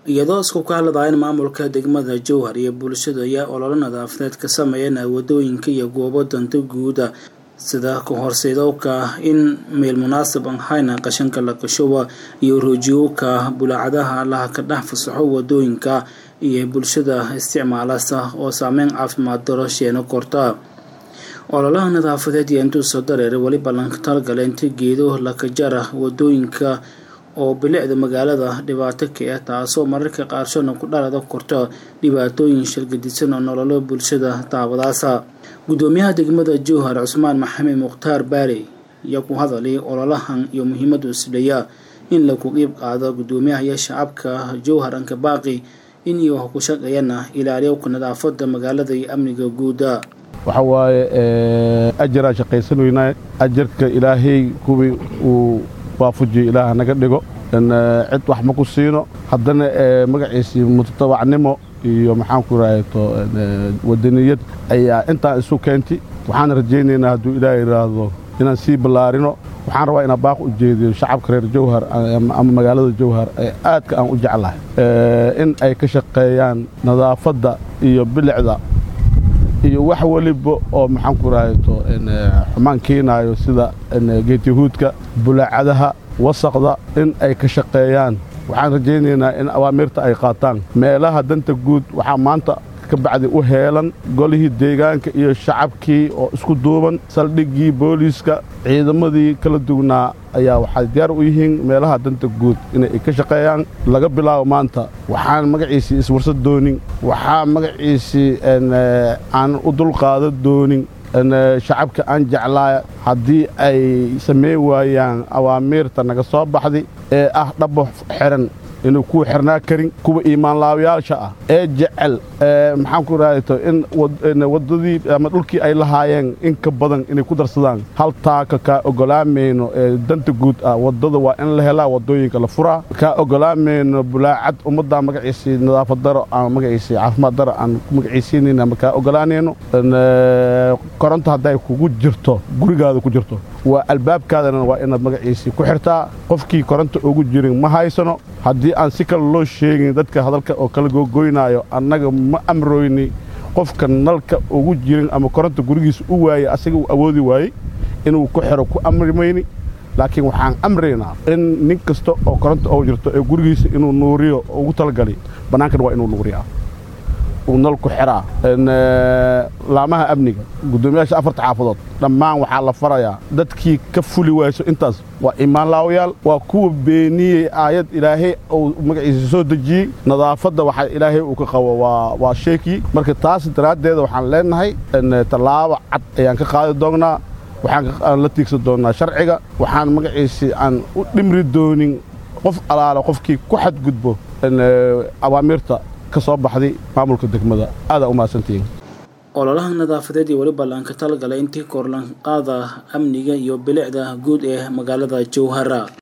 iyadoo isku ka hadlayeen maamulka degmada Jowhar iyo bulshada ayaa olole nadaafadeed ka sameeyay wadooyinka iyo goobo danta guud sida ka horseedowka in meel munaasab ah qashinka la qasho iyo roojiyowka bulaacadaha la ka dhax fasaxo wadooyinka iyo bulshada isticmaalasa oo saameyn caafimaad daro sheeno korta ololaha nadaafadeed iyo intuu soo dareeray wali ballan talgal inta geedo la ka jara wadooyinka oo bilicda magaalada dhibaato ka ah taasoo mararka qaarkood ku dhalada korto dhibaatooyin shirgadisan oo nolol bulshada taabadaasa gudoomiyaha degmada Jowhar Cusmaan Maxamed Mukhtaar Baari ayaa ku hadalay ololahan iyo muhiimada uu sileeyaa in la ku qeyb qaado gudoomiyaha shacabka Jowhar anka baaqi in iyo ku shaqeeyana ilaaliyowka nadaafadda magaalada iyo amniga guud waxa waaye ajra shaqeysanaynaa ajarka ilaahay kuwi uu waafaji ilaaha naga dhigo in cid wax ma ku siino haddana magaciisa mutawacnimo iyo maxaan ku raayto wadaniyad ayaa inta isu keentay waxaan rajaynaynaa haduu ilaahay raado inaan si balaarino waxaan rabaa inaan baaq u jeediyo shacabka reer Jowhar ama magaalada Jowhar ay aadka aan u jeclahay in ay ka shaqeeyaan nadaafadda iyo bilicda iyo wax waliba oo maxaan ku raayto xumaan keenayo sida geetihuudka bulaacadaha wasaqda in ay ka shaqeeyaan waxaan rajaynaynaa in awaamirta ay qaataan meelaha danta guud waxa maanta ka bacdi u heelan golihii deegaanka iyo shacabkii oo isku duuban saldhigii booliska ciidamadii kala duwanaa ayaa waxay diyaar u yihiin meelaha danta guud inay ka shaqeeyaan laga bilaabo maanta waxaan magaciisa iswarsad doonin waxaa magaciisa aan u dul qaado doonin shacabka aan jeclaa haddii ay sameey waayaan awaamirta naga soo baxday ee ah dhabo xiran inuu ku xirnaa karin kuwa iimaan laawayaasha ah ee jecel maxaan ku raayto in wadadii ama dhulkii ay lahaayeen in ka badan inay ku darsadaan hal taaka ka ogolaamayno danta guud ah wadada waa in la helaa wadooyinka la furaa ka ogolaamayno bulaacad ummadda magaciisa nadaafad daro ama magaciisa caafimaad daro aan magaciisinayna ma ka ogolaanayno koronto haday kugu jirto gurigaada ku jirto waa albaabkaadana waa inaad magaciisa ku xirtaa qofkii koronto ugu jirin ma haysano haddii aan si kale loo sheegin dadka hadalka oo kala gogoynaayo annaga ma amrooyni qofka nalka ugu jirin ama koronto gurigiisa u waayay asaga uu awoodi waayay inuu ku xiro ku amrimayni laakiin waxaan amraynaa in nin kasta oo koronto ugu jirto ee gurigiisa inuu nuuriyo ugu talagalay banaankan waa inuu nuuriyaa ونال كحرة إن لامها أبني قدومياش أفرت حافظات لما وحال فريا دتكي كفولي ويسو إنتاز وإيمان لاويال وكوب بيني آيات إلهي أو مقعيس سود الجي نظافة وحال إلهي وكخوا وشيكي مركز تاس تراد ده وحال لين هاي إن تلاوة عد يعني كقاعد دوغنا وحان لتيكس دوغنا شرعية وحان مقعيس عن نمر دونين قف على قفكي كحد قدبه إن أوامرته ka soo baxday maamulka degmada aad u maasantiin ololaha nadaafadeed iyo wali ballanka talgalay intii korlan qaada amniga iyo bilicda guud ee magaalada Jowhar